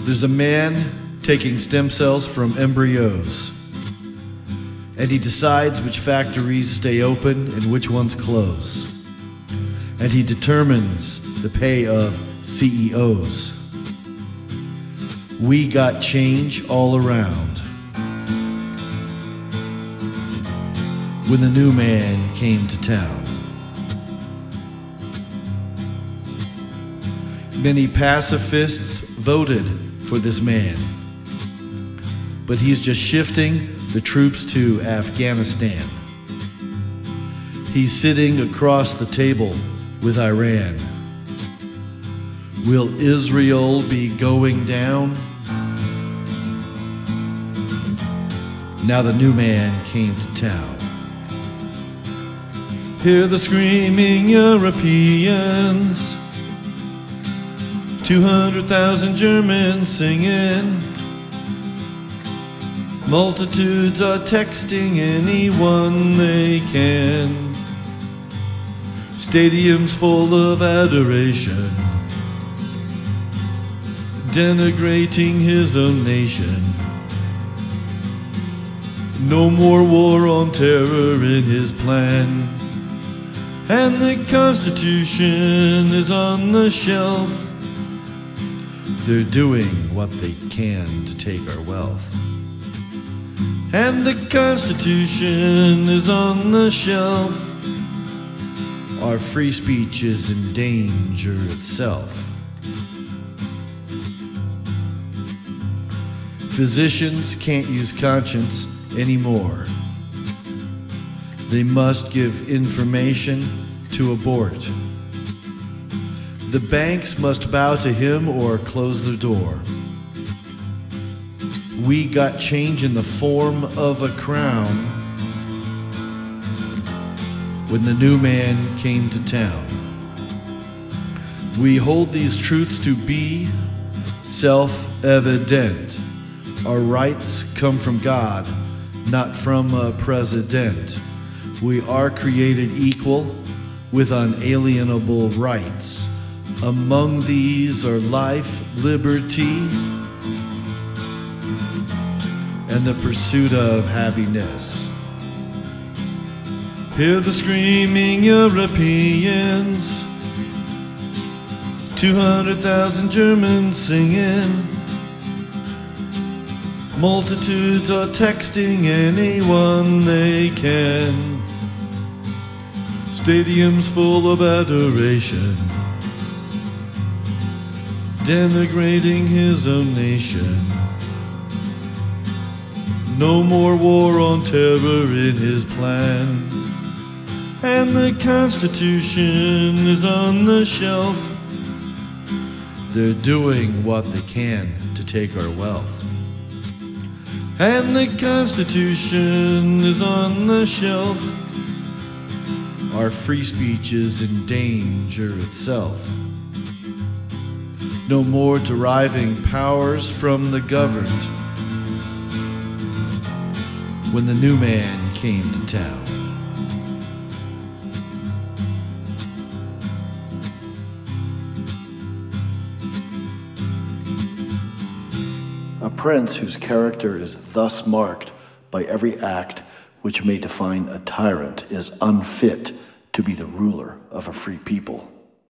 There's a man taking stem cells from embryos, and he decides which factories stay open and which ones close. And he determines the pay of CEOs. We got change all around when the new man came to town. Many pacifists voted for this man, but he's just shifting the troops to Afghanistan. He's sitting across the table with Iran. Will Israel be going down? Now the new man came to town. Hear the screaming Europeans, 200,000 Germans singing. Multitudes are texting anyone they can. Stadiums full of adoration, denigrating his own nation. No more war on terror in his plan. And the Constitution is on the shelf. They're doing what they can to take our wealth. And the Constitution is on the shelf. Our free speech is in danger itself. Physicians can't use conscience anymore. They must give information to abort. The banks must bow to him or close their door. We got change in the form of a crown when the new man came to town. We hold these truths to be self-evident. Our rights come from God, not from a president. We are created equal with unalienable rights. Among these are life, liberty, and the pursuit of happiness. Hear the screaming Europeans, 200,000 Germans singing. Multitudes are texting anyone they can. Stadiums full of adoration, denigrating his own nation. No more war on terror in his plan. And the Constitution is on the shelf. They're doing what they can to take our wealth. And the Constitution is on the shelf. Our free speech is in danger itself. No more deriving powers from the governed when the new man came to town. A prince whose character is thus marked by every act which may define a tyrant is unfit to be the ruler of a free people.